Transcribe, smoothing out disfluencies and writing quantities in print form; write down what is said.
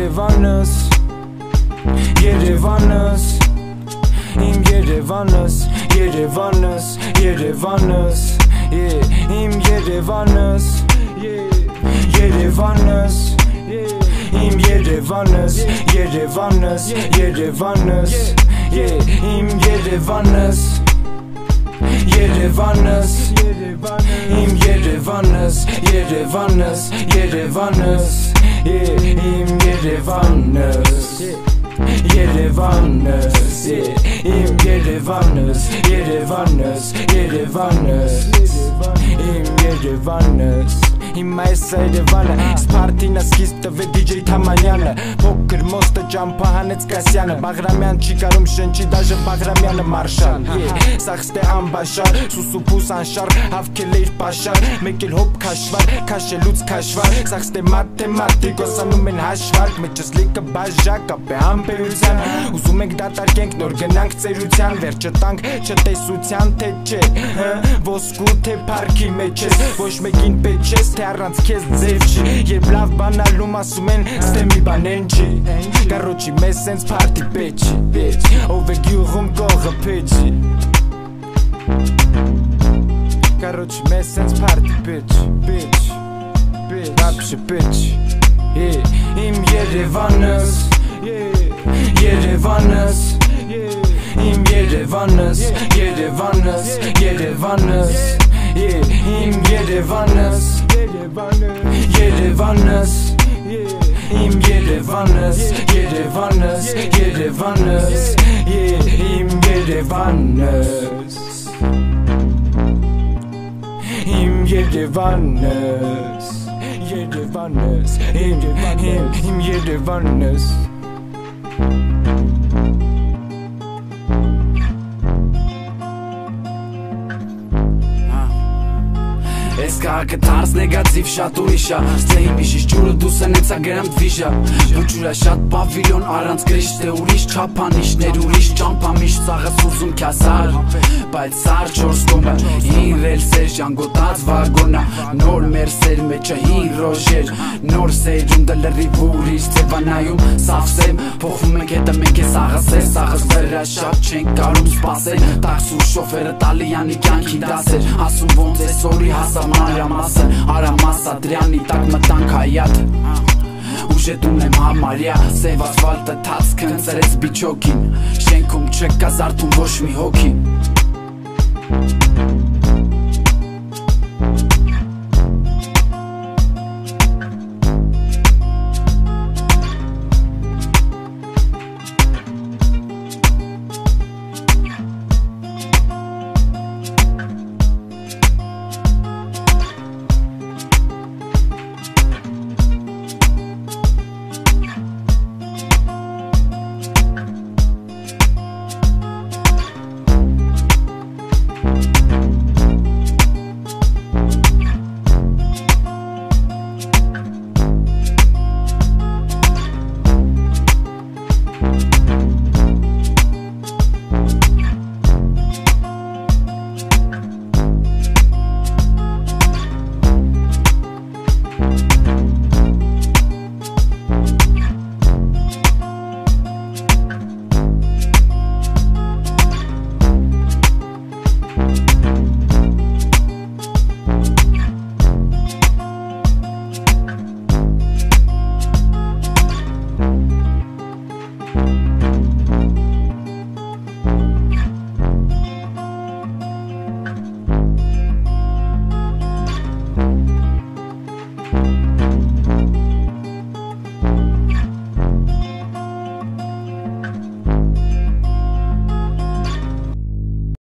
Yerevanız, Yerevanız, im Yerevanız, Yerevanız, Yerevanız, im Yerevanız, Yerevanız, im Yerevanız, Yerevanız, Yerevanız, im Yerevanız, Yerevanız, im Yerevanız, Yerevanız, Yerevanız, im Yerevanız, Yerevanız, im Yerevanız, Yerevanız, Yerevanız, im Yerevanız. Հիմայս Երևանը, Սպարտինը սկիզբը վե դիջեյ Թամանյանը Փոքր մոստը ճամփա հանեց Կասյանը Բաղրամյան չի կարում շնչի դաժը Բաղրամյանը մարշալ Սաղստե անբաշար, սուսուպուս անշար Հավքել էիր պաշար, մեկ էլ հոպ քաշվար Քաշելուց քաշվար, սաղստե մաթեմատիկ Ոսանում են հաշվարկ, մեջս լիքը բաժակ Ապե համբերության, ուզում ենք դատարկենք Նոր գնանք ծերության, վերջը տանք չտեսության Թե չէ, ոսկու թե պարքի մեջ ես Ոչ մեկին պետ չես, թե առանց քեզ ձև չի Երբ լավ բանալում ասում են ստեմի բանեն չի Կարոչի մեզ սենց պարտի պետ չի Ով է գյուղում կողը պետ չի Կարոչի մեզ սենց պարտի պետ չի Ապշը պետ չի Իմ Երևանս Երևանս Իմ Երևանս Երևանս Երևանս Իմ Երևանս Yerevanız, im Yerevanız, Yerevanız, Yerevanız, im Yerevanız, im Yerevanız, Yerevanız, im Yerevanız. Ես կաղաքը տարս նեգատիվ շատ ուրիշա Ստե իմ իշիշ ջուրը դուս են էցա գրամ դվիշա Բուջուրա շատ պավիլյոն առանց գրիշ Դե ուրիշ չապանիշներ ուրիշ ճամպամիշ Ծաղս ուզում կյասար Բայց սար չորս կոմը Հին ռելսեր ժանգոտած վագոնա Նոր մերսեր մեջը հին ռոժեր Նոր սեյրում դլրիվ ուրիշ ծևանայում Սավսեմ փոխվում ենք հետը մենք է սաղսեր Սաղս վրա շատ չենք կարում սպասել Տաքսու շոֆերը տալիանի կյանքի դասեր Ասում ոնց է սորի հասա Արամասա դրյանի տակ մտանք հայատ Ուժետում եմ համարյա Սև ասվալտը թացքն ծրեց բիչոքին Շենքում չկա զարդում ոչ մի հոգին